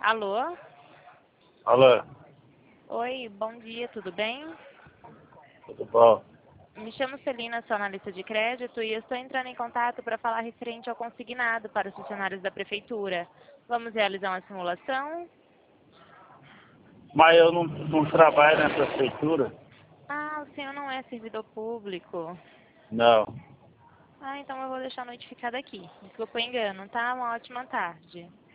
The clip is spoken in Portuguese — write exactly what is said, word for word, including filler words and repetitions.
Alô? Alô, Oi, bom dia, tudo bem? tudo bom? Me chamo Celina, sou analista de crédito e eu estou entrando em contato para falar referente ao consignado para os funcionários da prefeitura. Vamos realizar uma simulação? Mas eu não, não trabalho na prefeitura? Ah, o senhor não é servidor público. Não. Ah, então eu vou deixar notificado aqui. Desculpa o engano, tá? Uma ótima tarde.